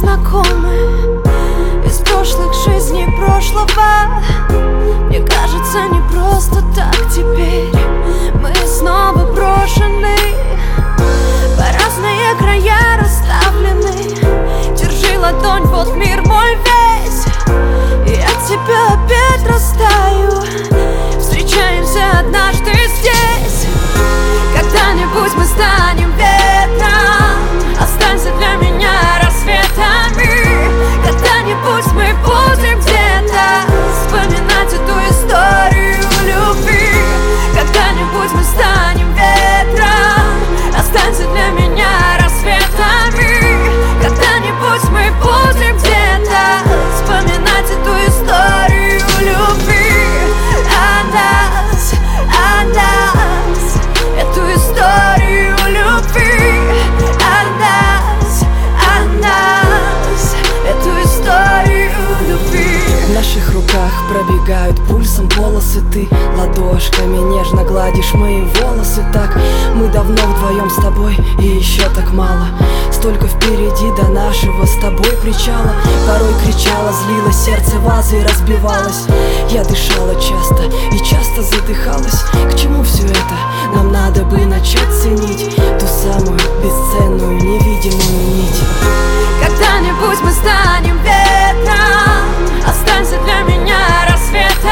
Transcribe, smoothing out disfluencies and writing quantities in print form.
знакомы из прошлых жизней прошлого. Мне кажется, не просто так теперь мы снова брошены, по разные края расставлены. Держи ладонь, вот мир мой весь, и от тебя опять растаю. Встречаемся однажды здесь. Когда-нибудь мы станем ветром, останься для меня рассветами. Когда-нибудь мы будем где-то вспоминать эту историю любви. Когда-нибудь мы станем ветром, останься для меня рассветами. Когда-нибудь мы будем где-то вспоминать эту историю любви. О нас, эту историю любви. О нас, эту историю любви. В наших руках пробегают пульсом полосы. Ты ладошками нежно гладишь мои волосы. Так мы давно вдвоем с тобой, и еще так мало. Столько впереди до нашего с тобой причала. Порой кричала, злилась, сердце вазой разбивалось. Я дышала часто и часто задыхалась. К чему все это? Нам надо бы начать ценить ту самую бесценную невидимую нить. Когда-нибудь мы станем ветром, останься для меня рассветом.